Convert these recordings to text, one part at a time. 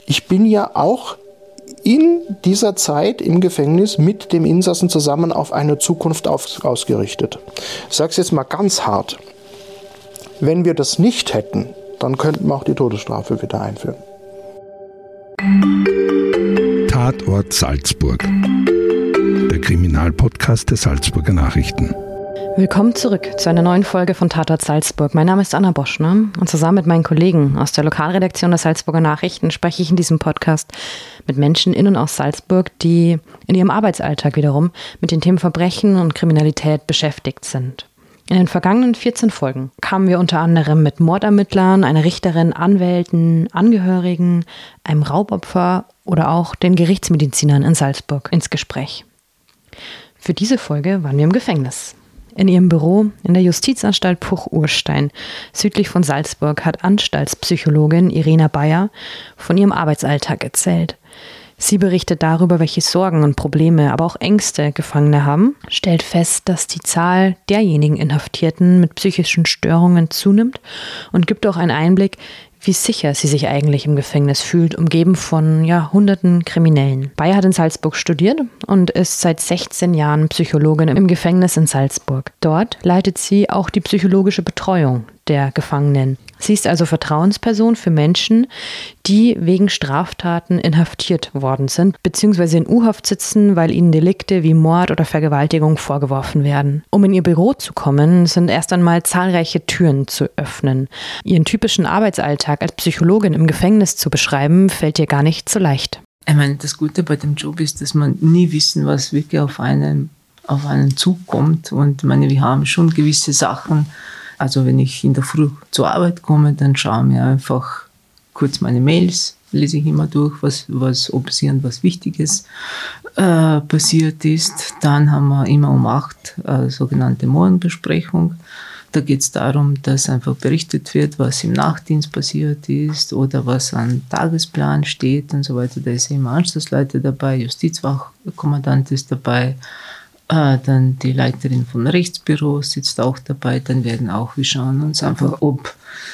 ich bin ja auch in dieser Zeit im Gefängnis mit dem Insassen zusammen auf eine Zukunft ausgerichtet. Ich sage es jetzt mal ganz hart. Wenn wir das nicht hätten, dann könnten wir auch die Todesstrafe wieder einführen. Tatort Salzburg. Der Kriminalpodcast der Salzburger Nachrichten. Willkommen zurück zu einer neuen Folge von Tatort Salzburg. Mein Name ist Anna Boschner und zusammen mit meinen Kollegen aus der Lokalredaktion der Salzburger Nachrichten spreche ich in diesem Podcast mit Menschen in und aus Salzburg, die in ihrem Arbeitsalltag wiederum mit den Themen Verbrechen und Kriminalität beschäftigt sind. In den vergangenen 14 Folgen kamen wir unter anderem mit Mordermittlern, einer Richterin, Anwälten, Angehörigen, einem Raubopfer oder auch den Gerichtsmedizinern in Salzburg ins Gespräch. Für diese Folge waren wir im Gefängnis. In ihrem Büro in der Justizanstalt Puch-Urstein, südlich von Salzburg, hat Anstaltspsychologin Irena Bayer von ihrem Arbeitsalltag erzählt. Sie berichtet darüber, welche Sorgen und Probleme, aber auch Ängste Gefangene haben, stellt fest, dass die Zahl derjenigen Inhaftierten mit psychischen Störungen zunimmt und gibt auch einen Einblick, wie sicher sie sich eigentlich im Gefängnis fühlt, umgeben von hunderten Kriminellen. Bayer hat in Salzburg studiert und ist seit 16 Jahren Psychologin im Gefängnis in Salzburg. Dort leitet sie auch die psychologische Betreuung der Gefangenen. Sie ist also Vertrauensperson für Menschen, die wegen Straftaten inhaftiert worden sind, beziehungsweise in U-Haft sitzen, weil ihnen Delikte wie Mord oder Vergewaltigung vorgeworfen werden. Um in ihr Büro zu kommen, sind erst einmal zahlreiche Türen zu öffnen. Ihren typischen Arbeitsalltag als Psychologin im Gefängnis zu beschreiben, fällt ihr gar nicht so leicht. Ich meine, das Gute bei dem Job ist, dass man nie wissen, was wirklich auf einen zukommt. Und ich meine, wir haben schon gewisse Sachen. Also wenn ich in der Früh zur Arbeit komme, dann schaue ich mir einfach kurz meine Mails, lese ich immer durch, ob es irgendwas Wichtiges passiert ist. Dann haben wir immer um 8 sogenannte Morgenbesprechung. Da geht es darum, dass einfach berichtet wird, was im Nachtdienst passiert ist oder was am Tagesplan steht und so weiter. Da ist immer Anstaltsleiter dabei, Justizwachkommandant ist dabei. Dann die Leiterin vom Rechtsbüro sitzt auch dabei. Dann wir schauen uns einfach, ob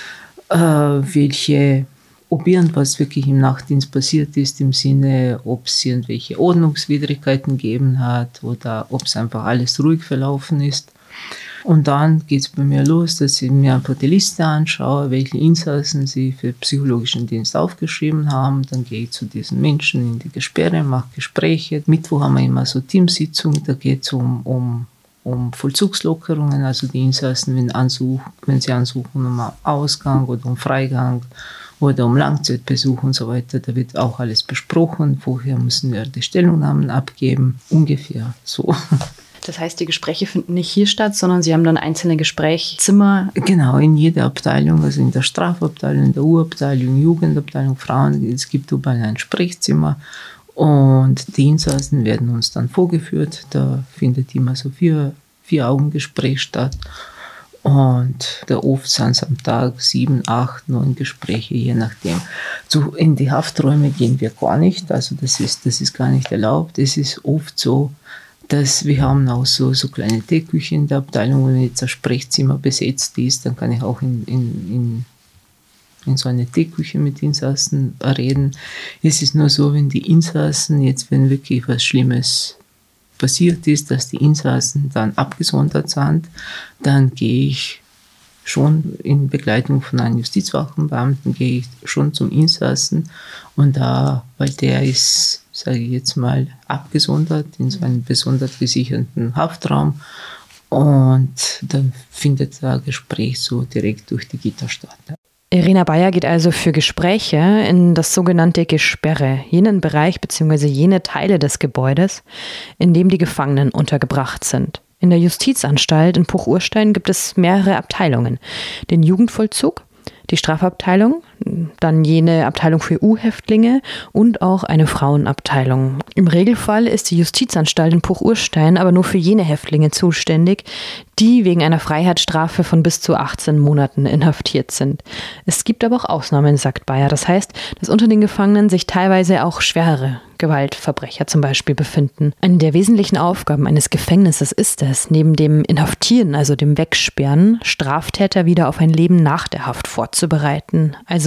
irgendwas wirklich im Nachtdienst passiert ist, im Sinne, ob es irgendwelche Ordnungswidrigkeiten gegeben hat oder ob es einfach alles ruhig verlaufen ist. Und dann geht es bei mir los, dass ich mir einfach die Liste anschaue, welche Insassen sie für psychologischen Dienst aufgeschrieben haben. Dann gehe ich zu diesen Menschen in die Gesperre, mache Gespräche. Mittwoch haben wir immer so Teamsitzungen, da geht es um Vollzugslockerungen, also die Insassen, wenn sie ansuchen um Ausgang oder um Freigang oder um Langzeitbesuch und so weiter, da wird auch alles besprochen. Vorher müssen wir die Stellungnahmen abgeben, ungefähr so. Das heißt, die Gespräche finden nicht hier statt, sondern Sie haben dann einzelne Gesprächszimmer? Genau, in jeder Abteilung, also in der Strafabteilung, in der U-Abteilung, Jugendabteilung, Frauen, es gibt überall ein Sprechzimmer und die Insassen werden uns dann vorgeführt. Da findet immer so 4-Augen-Gespräch statt und oft sind es am Tag 7, 8, 9 Gespräche, je nachdem. In die Hafträume gehen wir gar nicht, also das ist gar nicht erlaubt. Es ist oft so, dass wir haben auch so kleine Teeküchen in der Abteilung, wenn jetzt ein Sprechzimmer besetzt ist, dann kann ich auch in so eine Teeküche mit Insassen reden. Es ist nur so, wenn die Insassen jetzt, wenn wirklich was Schlimmes passiert ist, dass die Insassen dann abgesondert sind, dann gehe ich schon in Begleitung von einem Justizwachbeamten, gehe ich schon zum Insassen und weil der ist, sage ich jetzt mal, abgesondert in so einem besonders gesicherten Haftraum und dann findet das Gespräch so direkt durch die Gitter statt. Irena Bayer geht also für Gespräche in das sogenannte Gesperre, jenen Bereich bzw. jene Teile des Gebäudes, in dem die Gefangenen untergebracht sind. In der Justizanstalt in Puch-Urstein gibt es mehrere Abteilungen. Den Jugendvollzug, die Strafabteilung, dann jene Abteilung für U-Häftlinge und auch eine Frauenabteilung. Im Regelfall ist die Justizanstalt in Puch-Urstein aber nur für jene Häftlinge zuständig, die wegen einer Freiheitsstrafe von bis zu 18 Monaten inhaftiert sind. Es gibt aber auch Ausnahmen, sagt Bayer. Das heißt, dass unter den Gefangenen sich teilweise auch schwerere Gewaltverbrecher zum Beispiel befinden. Eine der wesentlichen Aufgaben eines Gefängnisses ist es, neben dem Inhaftieren, also dem Wegsperren, Straftäter wieder auf ein Leben nach der Haft vorzubereiten. Also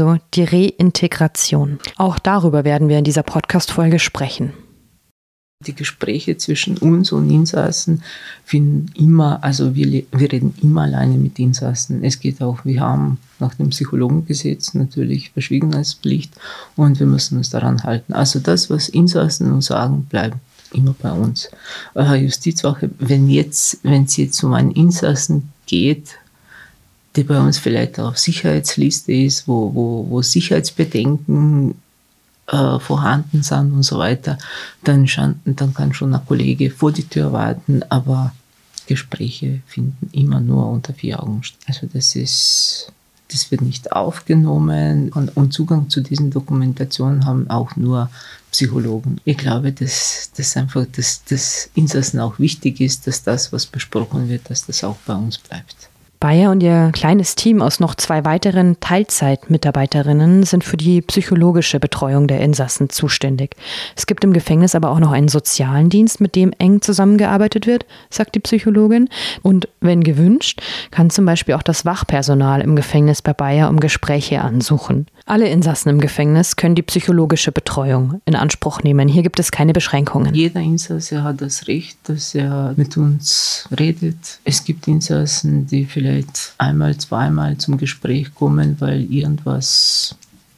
also die Reintegration. Auch darüber werden wir in dieser Podcast-Folge sprechen. Die Gespräche zwischen uns und Insassen finden immer, also wir reden immer alleine mit Insassen. Es geht auch, wir haben nach dem Psychologengesetz natürlich Verschwiegenheitspflicht und wir müssen uns daran halten. Also das, was Insassen uns sagen, bleibt immer bei uns. Justizwache, wenn es jetzt um einen Insassen geht, der bei uns vielleicht auf Sicherheitsliste ist, wo Sicherheitsbedenken vorhanden sind und so weiter, dann kann schon ein Kollege vor die Tür warten, aber Gespräche finden immer nur unter 4 Augen statt. Also das wird nicht aufgenommen und Zugang zu diesen Dokumentationen haben auch nur Psychologen. Ich glaube, dass einfach das Insassen auch wichtig ist, dass das, was besprochen wird, dass das auch bei uns bleibt. Bayer und ihr kleines Team aus noch 2 weiteren Teilzeitmitarbeiterinnen sind für die psychologische Betreuung der Insassen zuständig. Es gibt im Gefängnis aber auch noch einen sozialen Dienst, mit dem eng zusammengearbeitet wird, sagt die Psychologin. Und wenn gewünscht, kann zum Beispiel auch das Wachpersonal im Gefängnis bei Bayer um Gespräche ansuchen. Alle Insassen im Gefängnis können die psychologische Betreuung in Anspruch nehmen. Hier gibt es keine Beschränkungen. Jeder Insasse hat das Recht, dass er mit uns redet. Es gibt Insassen, die vielleicht einmal, zweimal zum Gespräch kommen, weil sie irgendwas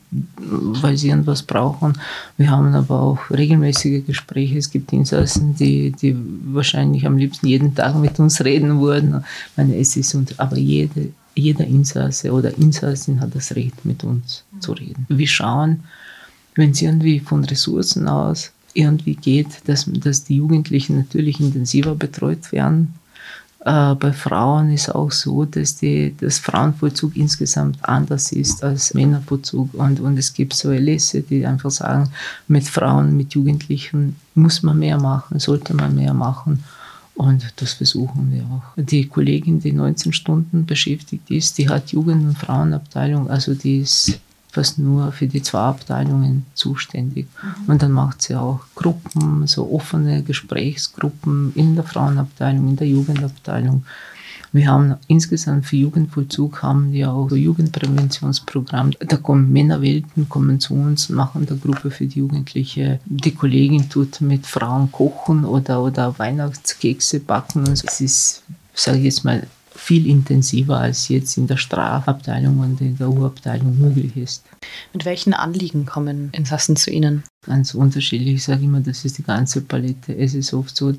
brauchen. Wir haben aber auch regelmäßige Gespräche. Es gibt Insassen, die wahrscheinlich am liebsten jeden Tag mit uns reden würden. Aber jeder Insasse oder Insassin hat das Recht, mit uns zu reden. Wir schauen, wenn es irgendwie von Ressourcen aus irgendwie geht, dass die Jugendlichen natürlich intensiver betreut werden. Bei Frauen ist auch so, dass das Frauenvollzug insgesamt anders ist als Männervollzug. Und es gibt so Erlässe, die einfach sagen, mit Frauen, mit Jugendlichen muss man mehr machen, sollte man mehr machen. Und das versuchen wir auch. Die Kollegin, die 19 Stunden beschäftigt ist, die hat Jugend- und Frauenabteilung, also die ist fast nur für die 2 Abteilungen zuständig. Und dann macht sie auch Gruppen, so offene Gesprächsgruppen in der Frauenabteilung, in der Jugendabteilung. Wir haben insgesamt für Jugendvollzug haben wir auch ein Jugendpräventionsprogramm. Da kommen Männerwelten, kommen zu uns, machen eine Gruppe für die Jugendliche. Die Kollegin tut mit Frauen kochen oder Weihnachtskekse backen. Und es ist, sage ich jetzt mal, viel intensiver als jetzt in der Strafabteilung und in der U-Abteilung möglich ist. Mit welchen Anliegen kommen Insassen zu Ihnen? Ganz unterschiedlich. Ich sage immer, das ist die ganze Palette. Es ist oft so,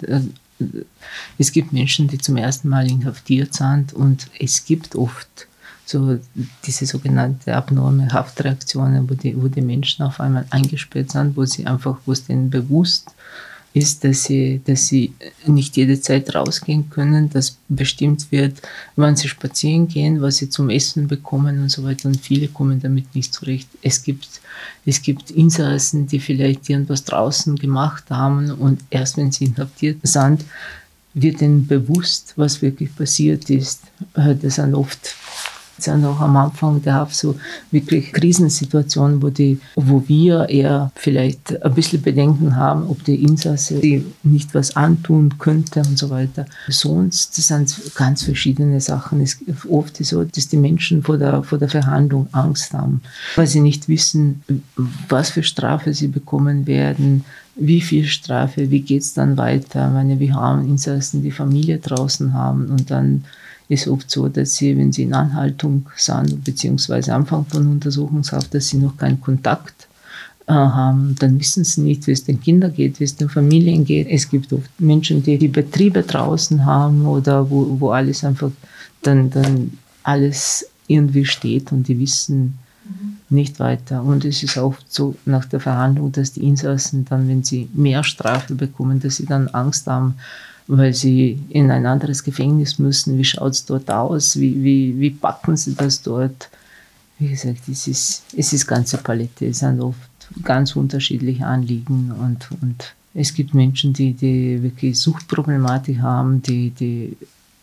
es gibt Menschen, die zum ersten Mal inhaftiert sind und es gibt oft so diese sogenannte abnorme Haftreaktionen, wo die Menschen auf einmal eingesperrt sind, wo es denen bewusst ist, dass sie nicht jede Zeit rausgehen können, dass bestimmt wird, wann sie spazieren gehen, was sie zum Essen bekommen und so weiter. Und viele kommen damit nicht zurecht. Es gibt Insassen, die vielleicht irgendwas draußen gemacht haben und erst wenn sie inhaftiert sind, wird ihnen bewusst, was wirklich passiert ist. Das sind oft auch am Anfang der Haft so wirklich Krisensituationen, wo wir eher vielleicht ein bisschen Bedenken haben, ob die Insasse die nicht was antun könnte und so weiter. Sonst das sind ganz verschiedene Sachen. Es ist oft so, dass die Menschen vor der Verhandlung Angst haben, weil sie nicht wissen, was für Strafe sie bekommen werden, wie viel Strafe, wie geht es dann weiter. Ich meine, wir haben Insassen, die Familie draußen haben und dann ist oft so, dass sie, wenn sie in Anhaltung sind, beziehungsweise Anfang von Untersuchungshaft, dass sie noch keinen Kontakt haben, dann wissen sie nicht, wie es den Kindern geht, wie es den Familien geht. Es gibt oft Menschen, die Betriebe draußen haben oder wo alles einfach dann alles irgendwie steht und die wissen nicht weiter. Und es ist auch so nach der Verhandlung, dass die Insassen dann, wenn sie mehr Strafe bekommen, dass sie dann Angst haben, weil sie in ein anderes Gefängnis müssen. Wie schaut es dort aus? Wie packen sie das dort? Wie gesagt, es ist ganze Palette. Es sind oft ganz unterschiedliche Anliegen und es gibt Menschen, die wirklich Suchtproblematik haben, die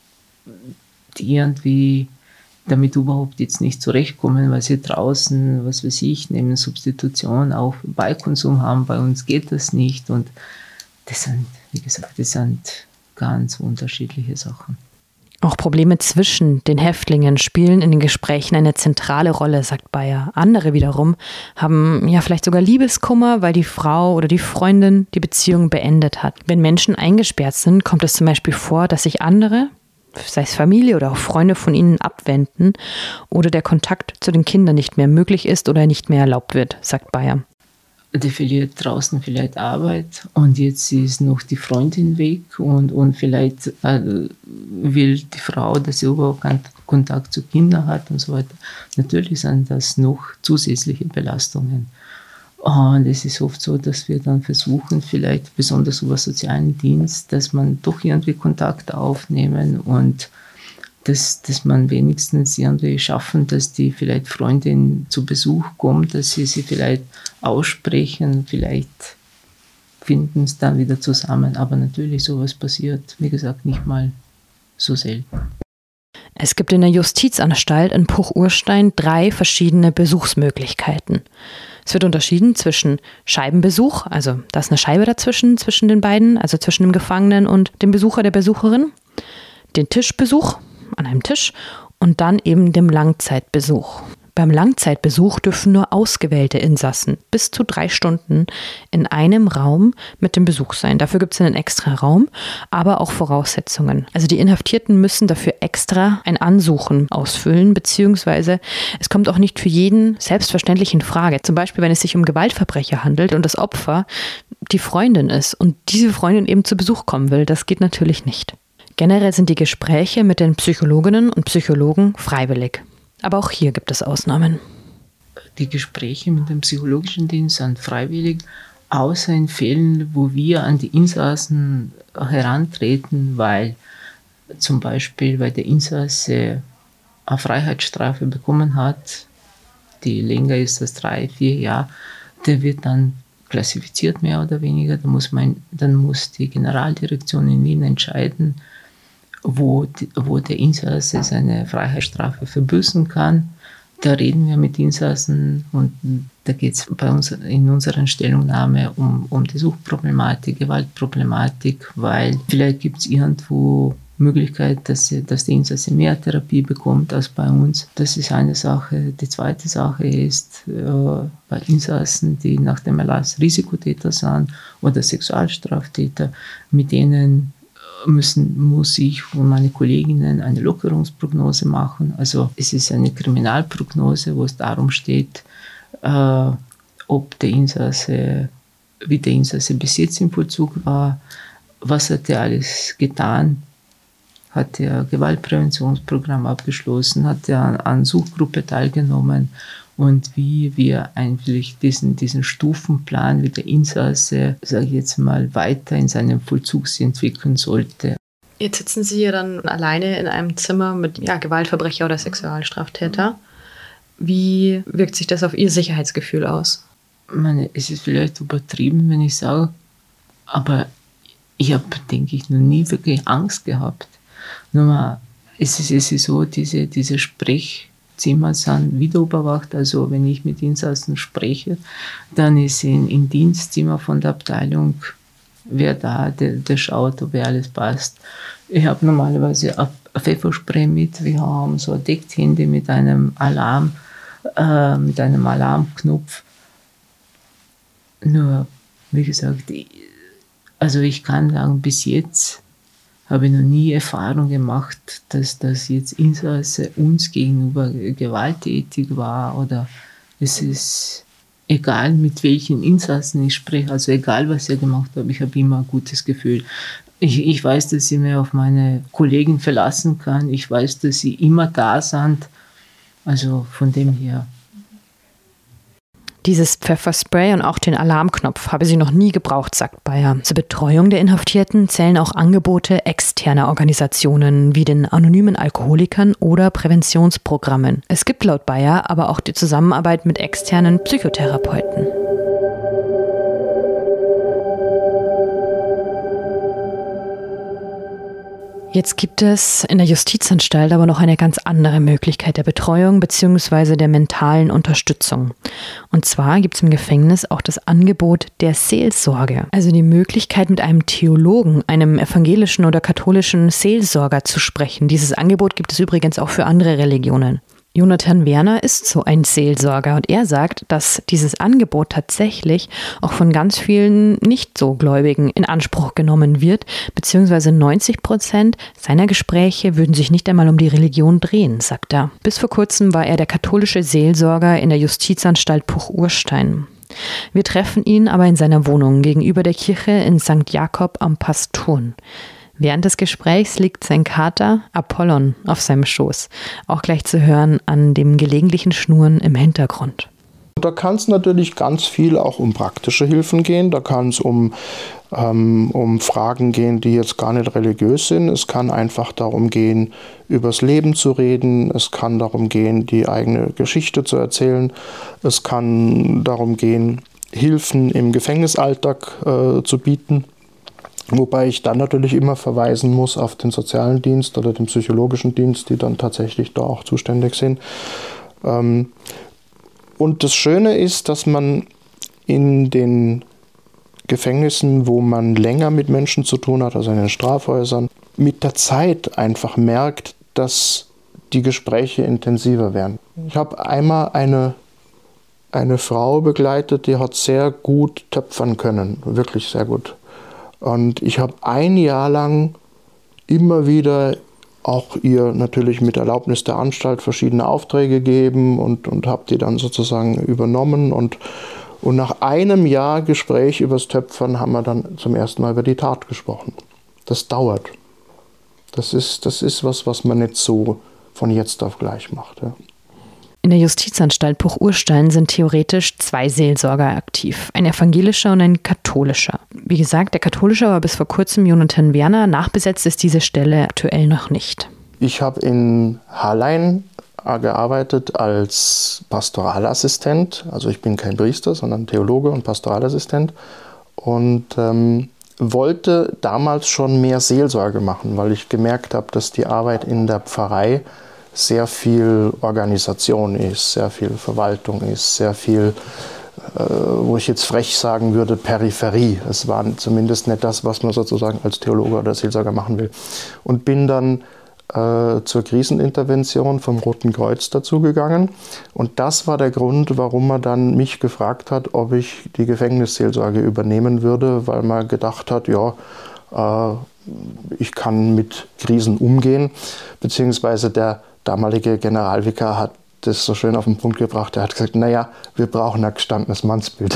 irgendwie damit überhaupt jetzt nicht zurechtkommen, weil sie draußen, was weiß ich, neben Substitution auch Beikonsum haben. Bei uns geht das nicht und das sind, wie gesagt, ganz unterschiedliche Sachen. Auch Probleme zwischen den Häftlingen spielen in den Gesprächen eine zentrale Rolle, sagt Bayer. Andere wiederum haben ja vielleicht sogar Liebeskummer, weil die Frau oder die Freundin die Beziehung beendet hat. Wenn Menschen eingesperrt sind, kommt es zum Beispiel vor, dass sich andere, sei es Familie oder auch Freunde, von ihnen abwenden oder der Kontakt zu den Kindern nicht mehr möglich ist oder nicht mehr erlaubt wird, sagt Bayer. Der verliert draußen vielleicht Arbeit und jetzt ist noch die Freundin weg und vielleicht will die Frau, dass sie überhaupt keinen Kontakt zu Kindern hat und so weiter. Natürlich sind das noch zusätzliche Belastungen. Und es ist oft so, dass wir dann versuchen, vielleicht besonders über sozialen Dienst, dass man doch irgendwie Kontakt aufnehmen und dass man wenigstens irgendwie schaffen, dass die vielleicht Freundin zu Besuch kommt, dass sie vielleicht aussprechen, vielleicht finden es dann wieder zusammen. Aber natürlich, sowas passiert, wie gesagt, nicht mal so selten. Es gibt in der Justizanstalt in Puch-Urstein 3 verschiedene Besuchsmöglichkeiten. Es wird unterschieden zwischen Scheibenbesuch, also da ist eine Scheibe dazwischen, zwischen den beiden, also zwischen dem Gefangenen und dem Besucher, der Besucherin, den Tischbesuch an einem Tisch und dann eben dem Langzeitbesuch. Beim Langzeitbesuch dürfen nur ausgewählte Insassen bis zu 3 Stunden in einem Raum mit dem Besuch sein. Dafür gibt es einen extra Raum, aber auch Voraussetzungen. Also die Inhaftierten müssen dafür extra ein Ansuchen ausfüllen, beziehungsweise es kommt auch nicht für jeden selbstverständlich in Frage. Zum Beispiel, wenn es sich um Gewaltverbrecher handelt und das Opfer die Freundin ist und diese Freundin eben zu Besuch kommen will, das geht natürlich nicht. Generell sind die Gespräche mit den Psychologinnen und Psychologen freiwillig. Aber auch hier gibt es Ausnahmen. Die Gespräche mit dem psychologischen Dienst sind freiwillig, außer in Fällen, wo wir an die Insassen herantreten, weil zum Beispiel, weil der Insasse eine Freiheitsstrafe bekommen hat, die länger ist als 3-4 Jahre, der wird dann klassifiziert mehr oder weniger. Dann muss die Generaldirektion in Wien entscheiden, wo der Insasse seine Freiheitsstrafe verbüßen kann. Da reden wir mit Insassen und da geht es bei uns in unserer Stellungnahme um die Suchtproblematik, Gewaltproblematik, weil vielleicht gibt es irgendwo Möglichkeit, dass der Insasse mehr Therapie bekommt als bei uns. Das ist eine Sache. Die zweite Sache ist, bei Insassen, die nach dem Erlass Risikotäter sind oder Sexualstraftäter, mit denen muss ich und meine Kolleginnen eine Lockerungsprognose machen. Also es ist eine Kriminalprognose, wo es darum steht, ob der Insasse, wie der Insasse bis jetzt im Vollzug war, was hat er alles getan, hat er ein Gewaltpräventionsprogramm abgeschlossen, hat er an Suchgruppe teilgenommen und wie wir eigentlich diesen Stufenplan, wie der Insasse, sage ich jetzt mal, weiter in seinem Vollzug entwickeln sollte. Jetzt sitzen Sie ja dann alleine in einem Zimmer mit Gewaltverbrecher oder Sexualstraftäter. Wie wirkt sich das auf Ihr Sicherheitsgefühl aus? Es ist vielleicht übertrieben, wenn ich sage, aber ich habe, denke ich, noch nie wirklich Angst gehabt. Nur es ist so, diese Sprechzimmer sind videoüberwacht, also wenn ich mit Insassen spreche, dann ist im Dienstzimmer von der Abteilung wer da, der schaut, ob alles passt. Ich habe normalerweise ein Pfefferspray mit, wir haben so ein Deckhandy mit einem Alarmknopf. Nur, wie gesagt, also ich kann sagen, bis jetzt habe ich noch nie Erfahrung gemacht, dass das jetzt Insasse uns gegenüber gewalttätig war oder es ist egal, mit welchen Insassen ich spreche, also egal, was ich gemacht habe, ich habe immer ein gutes Gefühl. Ich weiß, dass ich mich auf meine Kollegen verlassen kann. Ich weiß, dass sie immer da sind. Also von dem her. Dieses Pfefferspray und auch den Alarmknopf habe sie noch nie gebraucht, sagt Bayer. Zur Betreuung der Inhaftierten zählen auch Angebote externer Organisationen wie den anonymen Alkoholikern oder Präventionsprogrammen. Es gibt laut Bayer aber auch die Zusammenarbeit mit externen Psychotherapeuten. Jetzt gibt es in der Justizanstalt aber noch eine ganz andere Möglichkeit der Betreuung bzw. der mentalen Unterstützung. Und zwar gibt es im Gefängnis auch das Angebot der Seelsorge, also die Möglichkeit, mit einem Theologen, einem evangelischen oder katholischen Seelsorger zu sprechen. Dieses Angebot gibt es übrigens auch für andere Religionen. Jonathan Werner ist so ein Seelsorger und er sagt, dass dieses Angebot tatsächlich auch von ganz vielen Nicht-so-Gläubigen in Anspruch genommen wird, beziehungsweise 90% seiner Gespräche würden sich nicht einmal um die Religion drehen, sagt er. Bis vor kurzem war er der katholische Seelsorger in der Justizanstalt Bruch-Urstein. Wir treffen ihn aber in seiner Wohnung gegenüber der Kirche in St. Jakob am Pasturn. Während des Gesprächs liegt sein Kater Apollon auf seinem Schoß, auch gleich zu hören an dem gelegentlichen Schnurren im Hintergrund. Da kann es natürlich ganz viel auch um praktische Hilfen gehen, da kann es um Fragen gehen, die jetzt gar nicht religiös sind. Es kann einfach darum gehen, übers Leben zu reden, es kann darum gehen, die eigene Geschichte zu erzählen, es kann darum gehen, Hilfen im Gefängnisalltag zu bieten. Wobei ich dann natürlich immer verweisen muss auf den sozialen Dienst oder den psychologischen Dienst, die dann tatsächlich da auch zuständig sind. Und das Schöne ist, dass man in den Gefängnissen, wo man länger mit Menschen zu tun hat, also in den Strafhäusern, mit der Zeit einfach merkt, dass die Gespräche intensiver werden. Ich habe einmal eine Frau begleitet, die hat sehr gut töpfern können, wirklich sehr gut. Und ich habe ein Jahr lang immer wieder auch ihr natürlich mit Erlaubnis der Anstalt verschiedene Aufträge gegeben und habe die dann sozusagen übernommen. Und nach einem Jahr Gespräch übers Töpfern haben wir dann zum ersten Mal über die Tat gesprochen. Das dauert. Das ist was man nicht so von jetzt auf gleich macht. Ja. In der Justizanstalt Bruch-Urstein sind theoretisch 2 Seelsorger aktiv, ein evangelischer und ein katholischer. Wie gesagt, der katholische war bis vor kurzem Jonathan Werner, nachbesetzt ist diese Stelle aktuell noch nicht. Ich habe in Hallein gearbeitet als Pastoralassistent, also ich bin kein Priester, sondern Theologe und Pastoralassistent und wollte damals schon mehr Seelsorge machen, weil ich gemerkt habe, dass die Arbeit in der Pfarrei sehr viel Organisation ist, sehr viel Verwaltung ist, sehr viel, wo ich jetzt frech sagen würde, Peripherie. Es war zumindest nicht das, was man sozusagen als Theologe oder Seelsorger machen will. Und bin dann zur Krisenintervention vom Roten Kreuz dazugegangen. Und das war der Grund, warum man dann mich gefragt hat, ob ich die Gefängnisseelsorge übernehmen würde, weil man gedacht hat, ja, ich kann mit Krisen umgehen, beziehungsweise der damalige Generalvikar hat das so schön auf den Punkt gebracht. Er hat gesagt, naja, wir brauchen ein gestandenes Mannsbild.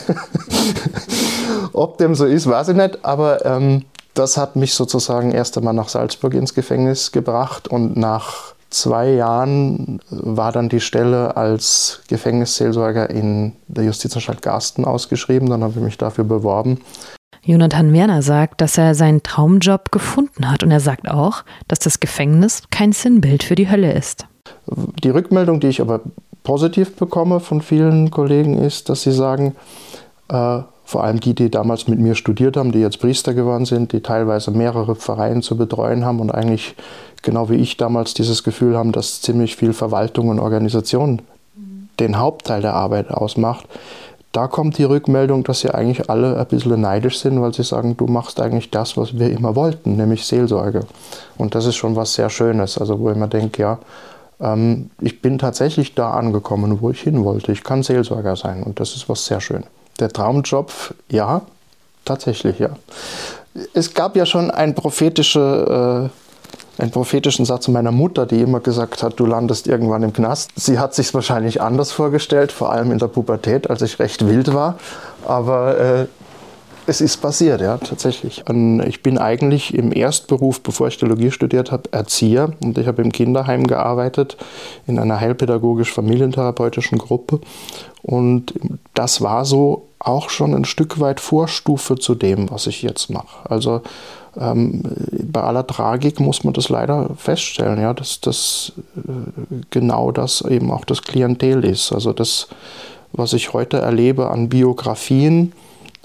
Ob dem so ist, weiß ich nicht, aber das hat mich sozusagen erst einmal nach Salzburg ins Gefängnis gebracht und nach 2 Jahren war dann die Stelle als Gefängnisseelsorger in der Justizanstalt Garsten ausgeschrieben. Dann habe ich mich dafür beworben. Jonathan Werner sagt, dass er seinen Traumjob gefunden hat und er sagt auch, dass das Gefängnis kein Sinnbild für die Hölle ist. Die Rückmeldung, die ich aber positiv bekomme von vielen Kollegen ist, dass sie sagen, vor allem die damals mit mir studiert haben, die jetzt Priester geworden sind, die teilweise mehrere Pfarreien zu betreuen haben und eigentlich genau wie ich damals dieses Gefühl haben, dass ziemlich viel Verwaltung und Organisation den Hauptteil der Arbeit ausmacht. Da kommt die Rückmeldung, dass sie eigentlich alle ein bisschen neidisch sind, weil sie sagen, du machst eigentlich das, was wir immer wollten, nämlich Seelsorge. Und das ist schon was sehr Schönes, also wo ich mir denke, ja, ich bin tatsächlich da angekommen, wo ich hin wollte. Ich kann Seelsorger sein und das ist was sehr schön. Der Traumjob, ja, tatsächlich, ja. Es gab ja schon einen prophetischen Satz meiner Mutter, die immer gesagt hat, du landest irgendwann im Knast. Sie hat sich wahrscheinlich anders vorgestellt, vor allem in der Pubertät, als ich recht wild war. Aber es ist passiert, ja, tatsächlich. Ich bin eigentlich im Erstberuf, bevor ich Theologie studiert habe, Erzieher. Und ich habe im Kinderheim gearbeitet, in einer heilpädagogisch-familientherapeutischen Gruppe. Und das war so auch schon ein Stück weit Vorstufe zu dem, was ich jetzt mache. Also bei aller Tragik muss man das leider feststellen, ja, dass das genau das eben auch das Klientel ist. Also das, was ich heute erlebe an Biografien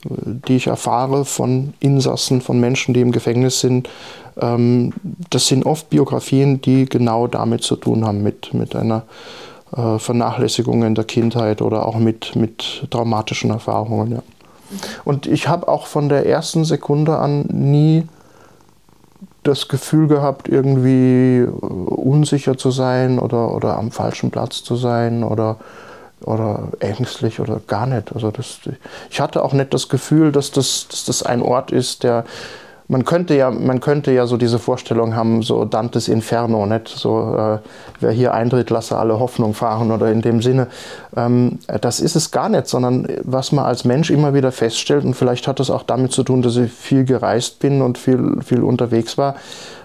die ich erfahre von Insassen, von Menschen, die im Gefängnis sind, das sind oft Biografien, die genau damit zu tun haben, mit einer Vernachlässigung in der Kindheit oder auch mit traumatischen Erfahrungen. Ja. Und ich habe auch von der ersten Sekunde an nie das Gefühl gehabt, irgendwie unsicher zu sein oder am falschen Platz zu sein oder ängstlich oder gar nicht. Also ich hatte auch nicht das Gefühl, dass das ein Ort ist, der man könnte ja so diese Vorstellung haben, so Dantes Inferno, nicht so wer hier eintritt, lasse alle Hoffnung fahren oder in dem Sinne. Das ist es gar nicht, sondern was man als Mensch immer wieder feststellt, und vielleicht hat das auch damit zu tun, dass ich viel gereist bin und viel unterwegs war.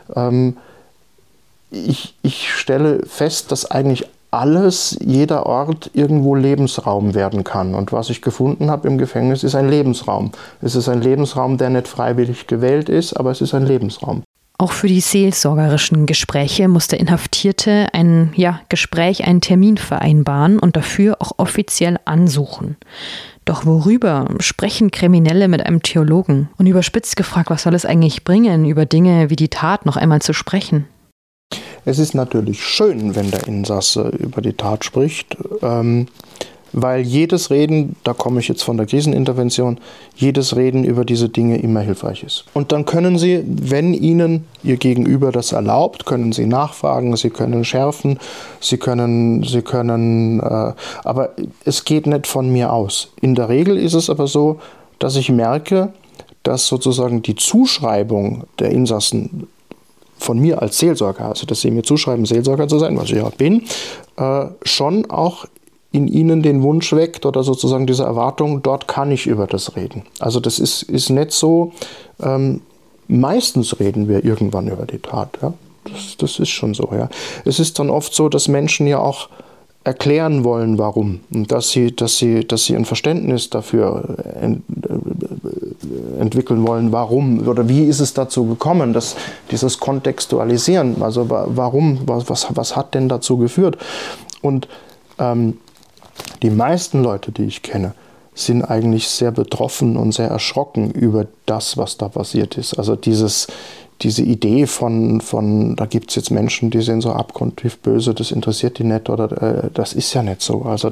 Ich stelle fest, dass eigentlich jeder Ort irgendwo Lebensraum werden kann. Und was ich gefunden habe im Gefängnis, ist ein Lebensraum. Es ist ein Lebensraum, der nicht freiwillig gewählt ist, aber es ist ein Lebensraum. Auch für die seelsorgerischen Gespräche muss der Inhaftierte ein Gespräch, einen Termin vereinbaren und dafür auch offiziell ansuchen. Doch worüber sprechen Kriminelle mit einem Theologen? Und überspitzt gefragt, was soll es eigentlich bringen, über Dinge wie die Tat noch einmal zu sprechen? Es ist natürlich schön, wenn der Insasse über die Tat spricht, weil jedes Reden, da komme ich jetzt von der Krisenintervention, jedes Reden über diese Dinge immer hilfreich ist. Und dann können Sie, wenn Ihnen Ihr Gegenüber das erlaubt, können Sie nachfragen, Sie können schärfen, Sie können, aber es geht nicht von mir aus. In der Regel ist es aber so, dass ich merke, dass sozusagen die Zuschreibung der Insassen von mir als Seelsorger, also dass sie mir zuschreiben, Seelsorger zu sein, was ich ja bin, schon auch in ihnen den Wunsch weckt oder sozusagen diese Erwartung, dort kann ich über das reden. Also das ist nicht so, meistens reden wir irgendwann über die Tat. Ja? Das ist schon so. Ja? Es ist dann oft so, dass Menschen ja auch erklären wollen, warum. Und dass sie ein Verständnis dafür entwickeln wollen, warum oder wie ist es dazu gekommen, dass dieses Kontextualisieren, also warum, was hat denn dazu geführt? Und die meisten Leute, die ich kenne, sind eigentlich sehr betroffen und sehr erschrocken über das, was da passiert ist. Also diese Idee von da gibt es jetzt Menschen, die sind so abgrundtief böse, das interessiert die nicht, oder das ist ja nicht so. Also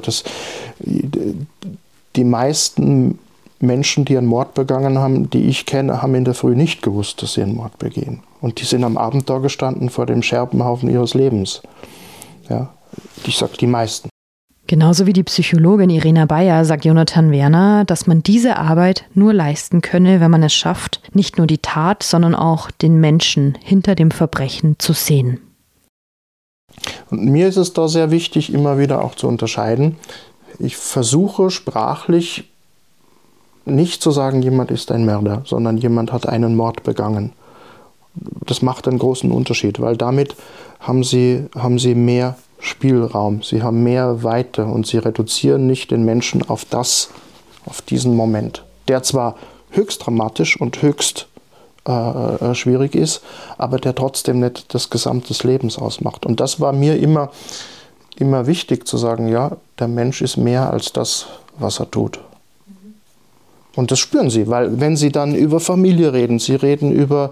die meisten Menschen, die einen Mord begangen haben, die ich kenne, haben in der Früh nicht gewusst, dass sie einen Mord begehen. Und die sind am Abend da gestanden vor dem Scherbenhaufen ihres Lebens. Ja, ich sage die meisten. Genauso wie die Psychologin Irena Bayer sagt Jonathan Werner, dass man diese Arbeit nur leisten könne, wenn man es schafft, nicht nur die Tat, sondern auch den Menschen hinter dem Verbrechen zu sehen. Und mir ist es da sehr wichtig, immer wieder auch zu unterscheiden. Ich versuche sprachlich nicht zu sagen, jemand ist ein Mörder, sondern jemand hat einen Mord begangen. Das macht einen großen Unterschied, weil damit haben sie mehr Spielraum, sie haben mehr Weite und sie reduzieren nicht den Menschen auf diesen Moment, der zwar höchst dramatisch und höchst schwierig ist, aber der trotzdem nicht das Gesamt des Lebens ausmacht. Und das war mir immer wichtig zu sagen, ja, der Mensch ist mehr als das, was er tut. Und das spüren sie, weil wenn sie dann über Familie reden, sie reden über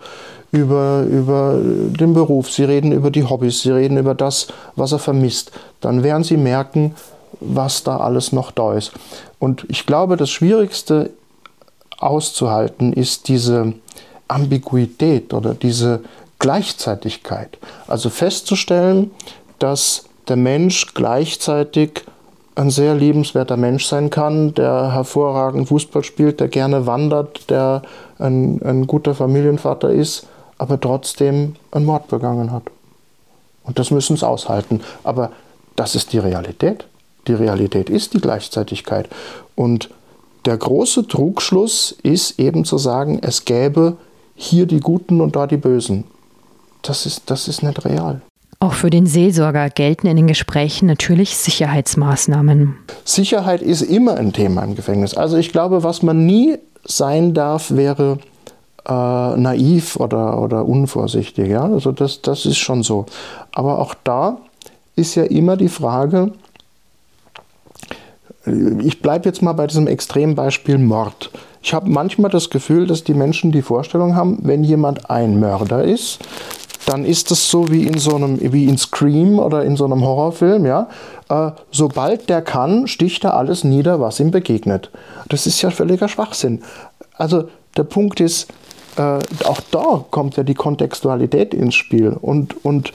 den Beruf, sie reden über die Hobbys, sie reden über das, was er vermisst, dann werden sie merken, was da alles noch da ist. Und ich glaube, das Schwierigste auszuhalten ist diese Ambiguität oder diese Gleichzeitigkeit. Also festzustellen, dass der Mensch gleichzeitig ein sehr liebenswerter Mensch sein kann, der hervorragend Fußball spielt, der gerne wandert, der ein guter Familienvater ist, aber trotzdem einen Mord begangen hat. Und das müssen sie aushalten. Aber das ist die Realität. Die Realität ist die Gleichzeitigkeit. Und der große Trugschluss ist eben zu sagen, es gäbe hier die Guten und da die Bösen. Das ist nicht real. Auch für den Seelsorger gelten in den Gesprächen natürlich Sicherheitsmaßnahmen. Sicherheit ist immer ein Thema im Gefängnis. Also ich glaube, was man nie sein darf, wäre naiv oder unvorsichtig. Ja? Also das ist schon so. Aber auch da ist ja immer die Frage, Ich bleibe jetzt mal bei diesem Extrembeispiel Mord. Ich habe manchmal das Gefühl, dass die Menschen die Vorstellung haben, wenn jemand ein Mörder ist, dann ist es so wie in Scream oder in so einem Horrorfilm, ja. Sobald der kann, sticht er alles nieder, was ihm begegnet. Das ist ja völliger Schwachsinn. Also der Punkt ist, auch da kommt ja die Kontextualität ins Spiel. Und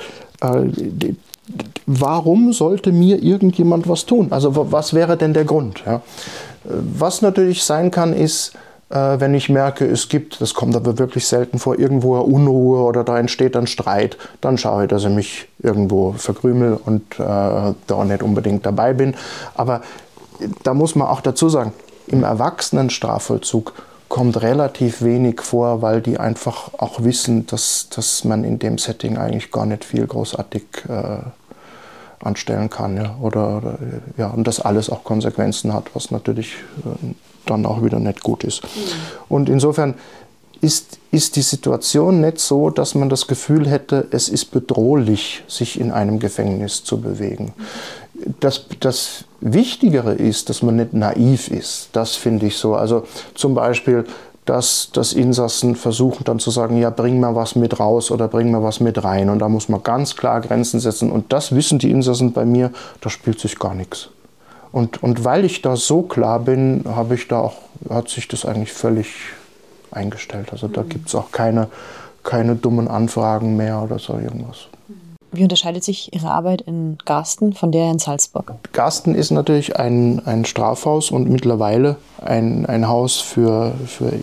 warum sollte mir irgendjemand was tun? Also was wäre denn der Grund? Ja? Was natürlich sein kann, ist, wenn ich merke, das kommt aber wirklich selten vor, irgendwo eine Unruhe oder da entsteht ein Streit, dann schaue ich, dass ich mich irgendwo verkrümel und da nicht unbedingt dabei bin. Aber da muss man auch dazu sagen, im Erwachsenenstrafvollzug kommt relativ wenig vor, weil die einfach auch wissen, dass man in dem Setting eigentlich gar nicht viel großartig anstellen kann. Ja? Und das alles auch Konsequenzen hat, was natürlich dann auch wieder nicht gut ist. Und insofern ist die Situation nicht so, dass man das Gefühl hätte, es ist bedrohlich, sich in einem Gefängnis zu bewegen. Das Wichtigere ist, dass man nicht naiv ist. Das finde ich so. Also zum Beispiel, dass Insassen versuchen dann zu sagen, ja, bring mal was mit raus oder bring mal was mit rein. Und da muss man ganz klar Grenzen setzen. Und das wissen die Insassen bei mir, da spielt sich gar nichts. Und weil ich da so klar bin, hat sich das eigentlich völlig eingestellt. Also da gibt es auch keine dummen Anfragen mehr oder so irgendwas. Wie unterscheidet sich Ihre Arbeit in Garsten von der in Salzburg? Garsten ist natürlich ein Strafhaus und mittlerweile ein Haus für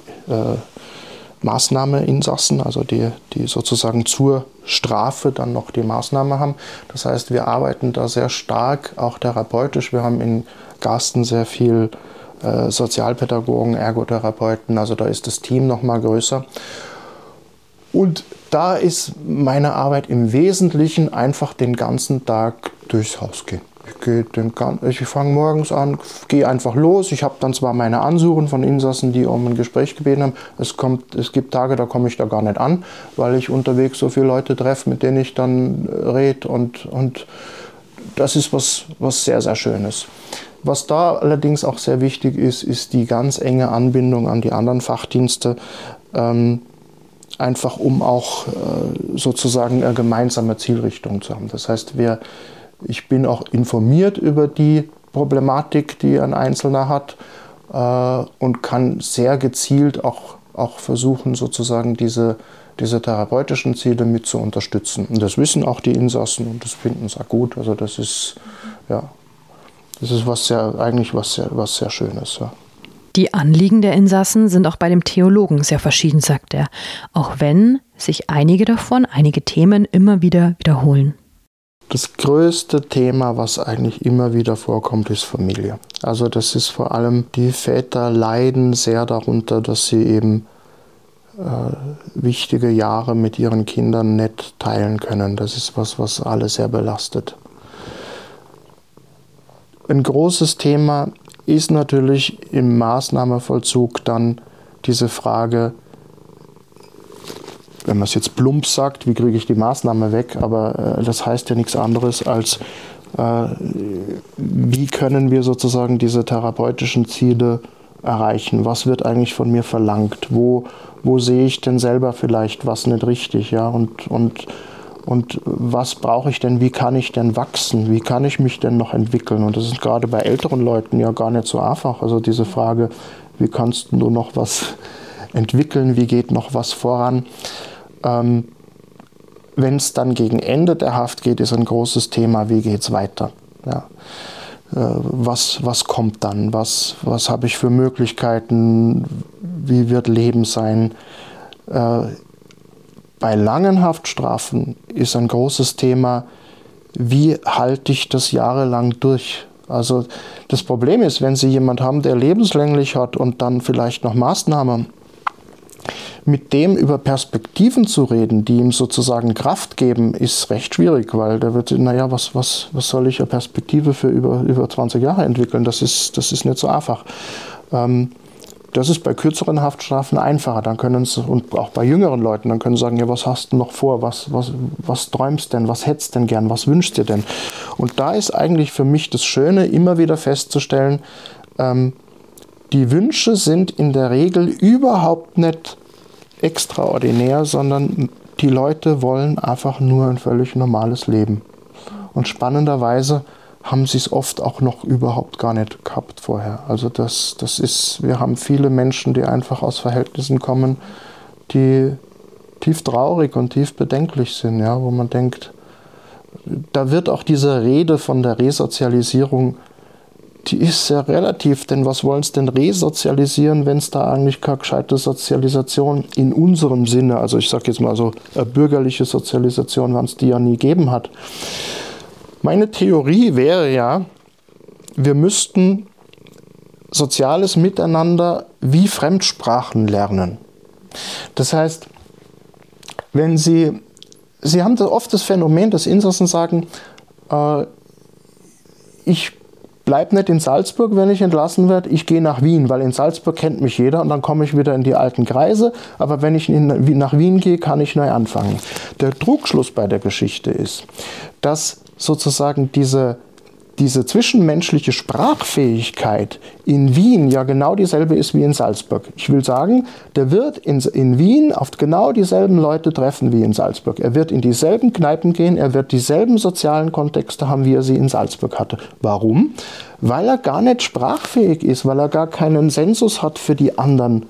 Maßnahmeinsassen, also die sozusagen zur Strafe dann noch die Maßnahme haben. Das heißt, wir arbeiten da sehr stark, auch therapeutisch. Wir haben in Garsten sehr viel Sozialpädagogen, Ergotherapeuten, also da ist das Team noch mal größer. Und da ist meine Arbeit im Wesentlichen einfach den ganzen Tag durchs Haus gehen. Ich fange morgens an, gehe einfach los. Ich habe dann zwar meine Ansuchen von Insassen, die um ein Gespräch gebeten haben. Es gibt Tage, da komme ich da gar nicht an, weil ich unterwegs so viele Leute treffe, mit denen ich dann rede. Und das ist was sehr, sehr Schönes. Was da allerdings auch sehr wichtig ist, ist die ganz enge Anbindung an die anderen Fachdienste. Einfach um auch sozusagen eine gemeinsame Zielrichtung zu haben. Das heißt, ich bin auch informiert über die Problematik, die ein Einzelner hat und kann sehr gezielt auch versuchen, sozusagen diese therapeutischen Ziele mit zu unterstützen. Und das wissen auch die Insassen und das finden sie auch gut. Also das ist was sehr Schönes. Ja. Die Anliegen der Insassen sind auch bei dem Theologen sehr verschieden, sagt er. Auch wenn sich einige Themen immer wieder wiederholen. Das größte Thema, was eigentlich immer wieder vorkommt, ist Familie. Also das ist vor allem, die Väter leiden sehr darunter, dass sie eben wichtige Jahre mit ihren Kindern nicht teilen können. Das ist was alle sehr belastet. Ein großes Thema ist natürlich im Maßnahmenvollzug dann diese Frage, wenn man es jetzt plump sagt, wie kriege ich die Maßnahme weg, aber das heißt ja nichts anderes als, wie können wir sozusagen diese therapeutischen Ziele erreichen? Was wird eigentlich von mir verlangt? Wo sehe ich denn selber vielleicht was nicht richtig? Ja? Und was brauche ich denn? Wie kann ich denn wachsen? Wie kann ich mich denn noch entwickeln? Und das ist gerade bei älteren Leuten ja gar nicht so einfach. Also diese Frage, wie kannst du noch was entwickeln? Wie geht noch was voran? Wenn es dann gegen Ende der Haft geht, ist ein großes Thema, wie geht es weiter? Ja. Was kommt dann? Was habe ich für Möglichkeiten? Wie wird Leben sein? Bei langen Haftstrafen ist ein großes Thema, wie halte ich das jahrelang durch? Also das Problem ist, wenn Sie jemanden haben, der lebenslänglich hat und dann vielleicht noch Maßnahmen, mit dem über Perspektiven zu reden, die ihm sozusagen Kraft geben, ist recht schwierig, weil der wird, was soll ich eine Perspektive für über 20 Jahre entwickeln? Das ist nicht so einfach. Das ist bei kürzeren Haftstrafen einfacher. Dann können sie, und auch bei jüngeren Leuten, dann können sie sagen, ja, was hast du noch vor? Was träumst denn? Was hättest denn gern? Was wünschst dir denn? Und da ist eigentlich für mich das Schöne, immer wieder festzustellen, die Wünsche sind in der Regel überhaupt nicht extraordinär, sondern die Leute wollen einfach nur ein völlig normales Leben. Und spannenderweise haben sie es oft auch noch überhaupt gar nicht gehabt vorher. Also wir haben viele Menschen, die einfach aus Verhältnissen kommen, die tief traurig und tief bedenklich sind, ja, wo man denkt, da wird auch diese Rede von der Resozialisierung, die ist sehr relativ, denn was wollen sie denn resozialisieren, wenn es da eigentlich keine gescheite Sozialisation in unserem Sinne, also ich sage jetzt mal so, eine bürgerliche Sozialisation, wenn es die ja nie gegeben hat. Meine Theorie wäre ja, wir müssten soziales Miteinander wie Fremdsprachen lernen. Das heißt, wenn Sie haben oft das Phänomen, dass Insassen sagen, ich bleibe nicht in Salzburg, wenn ich entlassen werde, ich gehe nach Wien, weil in Salzburg kennt mich jeder und dann komme ich wieder in die alten Kreise, aber wenn ich nach Wien gehe, kann ich neu anfangen. Der Trugschluss bei der Geschichte ist, dass sozusagen diese zwischenmenschliche Sprachfähigkeit in Wien ja genau dieselbe ist wie in Salzburg. Ich will sagen, der wird in Wien auf genau dieselben Leute treffen wie in Salzburg. Er wird in dieselben Kneipen gehen, er wird dieselben sozialen Kontexte haben, wie er sie in Salzburg hatte. Warum? Weil er gar nicht sprachfähig ist, weil er gar keinen Sensus hat für die anderen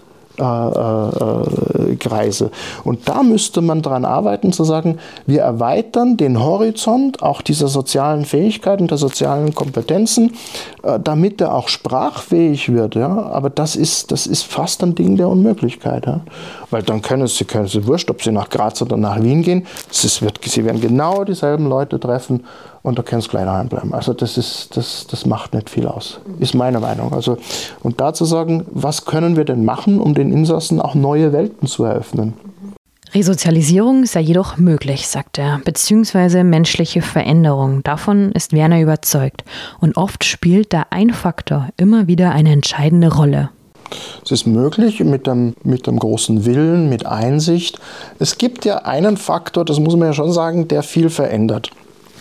Kreise. Und da müsste man daran arbeiten, zu sagen, wir erweitern den Horizont auch dieser sozialen Fähigkeiten, der sozialen Kompetenzen, damit er auch sprachfähig wird. Ja? Aber das ist fast ein Ding der Unmöglichkeit. Ja? Weil dann können sie wurscht, ob sie nach Graz oder nach Wien gehen, sie werden genau dieselben Leute treffen und da können sie gleich daheim bleiben. Also das macht nicht viel aus, ist meine Meinung. Also, und da zu sagen, was können wir denn machen, um den Insassen auch neue Welten zu eröffnen? Resozialisierung sei jedoch möglich, sagt er, beziehungsweise menschliche Veränderung. Davon ist Werner überzeugt. Und oft spielt da ein Faktor immer wieder eine entscheidende Rolle. Es ist möglich mit dem großen Willen, mit Einsicht. Es gibt ja einen Faktor, das muss man ja schon sagen, der viel verändert.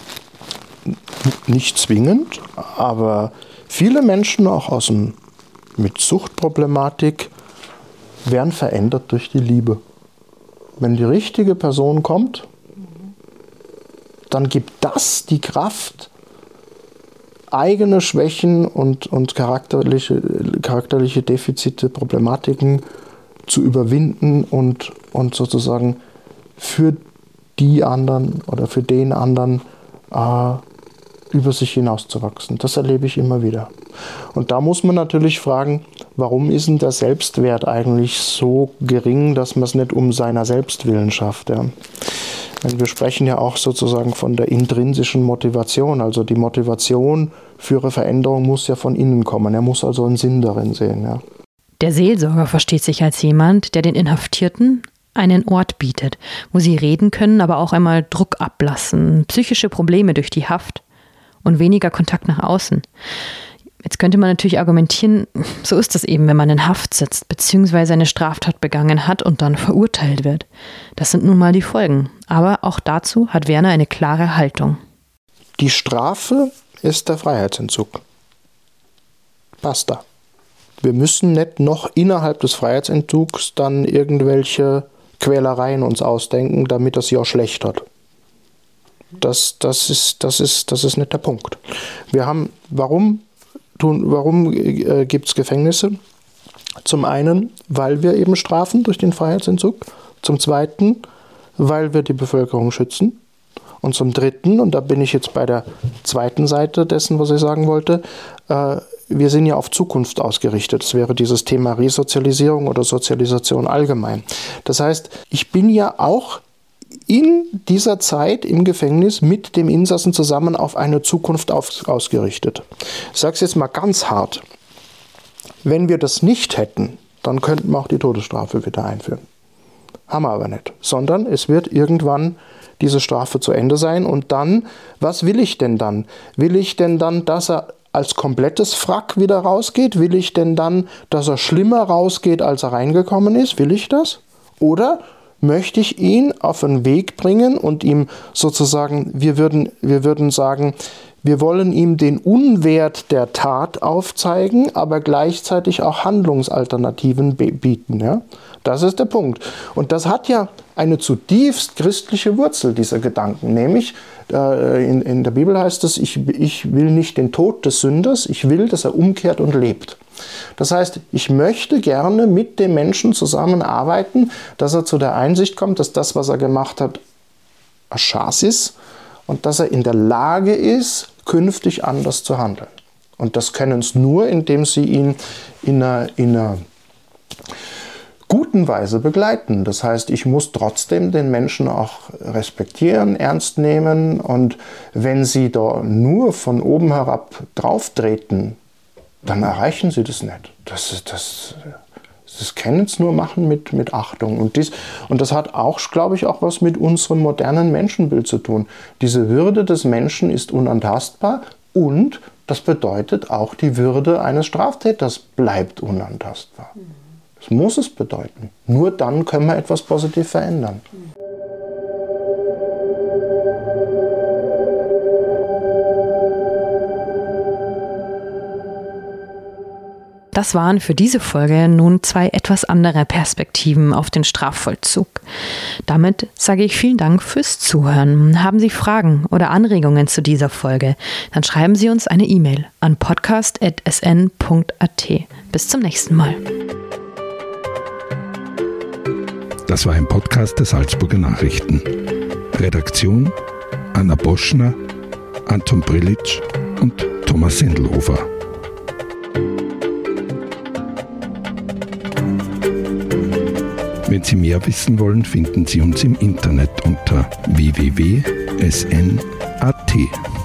Nicht zwingend, aber viele Menschen auch mit Suchtproblematik werden verändert durch die Liebe. Wenn die richtige Person kommt, dann gibt das die Kraft, eigene Schwächen und charakterliche Defizite, Problematiken zu überwinden und sozusagen für die anderen oder für den anderen über sich hinauszuwachsen. Das erlebe ich immer wieder. Und da muss man natürlich fragen, warum ist denn der Selbstwert eigentlich so gering, dass man es nicht um seiner selbst willen schafft? Ja? Wir sprechen ja auch sozusagen von der intrinsischen Motivation. Also die Motivation für eine Veränderung muss ja von innen kommen. Er muss also einen Sinn darin sehen. Ja? Der Seelsorger versteht sich als jemand, der den Inhaftierten einen Ort bietet, wo sie reden können, aber auch einmal Druck ablassen, psychische Probleme durch die Haft und weniger Kontakt nach außen. Jetzt könnte man natürlich argumentieren, so ist es eben, wenn man in Haft sitzt, beziehungsweise eine Straftat begangen hat und dann verurteilt wird. Das sind nun mal die Folgen. Aber auch dazu hat Werner eine klare Haltung. Die Strafe ist der Freiheitsentzug. Basta. Wir müssen nicht noch innerhalb des Freiheitsentzugs dann irgendwelche Quälereien uns ausdenken, damit das ja schlecht hat. Das ist nicht der Punkt. Warum gibt es Gefängnisse? Zum einen, weil wir eben strafen durch den Freiheitsentzug. Zum zweiten, weil wir die Bevölkerung schützen. Und zum dritten, und da bin ich jetzt bei der zweiten Seite dessen, was ich sagen wollte, wir sind ja auf Zukunft ausgerichtet. Das wäre dieses Thema Resozialisierung oder Sozialisation allgemein. Das heißt, ich bin ja auch in dieser Zeit im Gefängnis mit dem Insassen zusammen auf eine Zukunft ausgerichtet. Ich sage es jetzt mal ganz hart. Wenn wir das nicht hätten, dann könnten wir auch die Todesstrafe wieder einführen. Haben wir aber nicht. Sondern es wird irgendwann diese Strafe zu Ende sein und dann, was will ich denn dann? Will ich denn dann, dass er als komplettes Frack wieder rausgeht? Will ich denn dann, dass er schlimmer rausgeht, als er reingekommen ist? Will ich das? Oder möchte ich ihn auf einen Weg bringen und ihm sozusagen, wir würden sagen, wir wollen ihm den Unwert der Tat aufzeigen, aber gleichzeitig auch Handlungsalternativen bieten. Ja? Das ist der Punkt. Und das hat ja eine zutiefst christliche Wurzel, dieser Gedanken. Nämlich, in der Bibel heißt es, ich will nicht den Tod des Sünders, ich will, dass er umkehrt und lebt. Das heißt, ich möchte gerne mit dem Menschen zusammenarbeiten, dass er zu der Einsicht kommt, dass das, was er gemacht hat, ein Schatz ist und dass er in der Lage ist, künftig anders zu handeln. Und das können es nur, indem sie ihn in einer guten Weise begleiten. Das heißt, ich muss trotzdem den Menschen auch respektieren, ernst nehmen, und wenn sie da nur von oben herab drauftreten, dann erreichen sie das nicht. Das können sie nur machen mit Achtung. Und das hat auch, glaube ich, auch was mit unserem modernen Menschenbild zu tun. Diese Würde des Menschen ist unantastbar, und das bedeutet auch, die Würde eines Straftäters bleibt unantastbar. Das muss es bedeuten. Nur dann können wir etwas positiv verändern. Das waren für diese Folge nun 2 etwas andere Perspektiven auf den Strafvollzug. Damit sage ich vielen Dank fürs Zuhören. Haben Sie Fragen oder Anregungen zu dieser Folge, dann schreiben Sie uns eine E-Mail an podcast@sn.at. Bis zum nächsten Mal. Das war ein Podcast der Salzburger Nachrichten. Redaktion Anna Boschner, Anton Brilic und Thomas Sendelhofer. Wenn Sie mehr wissen wollen, finden Sie uns im Internet unter www.sn.at.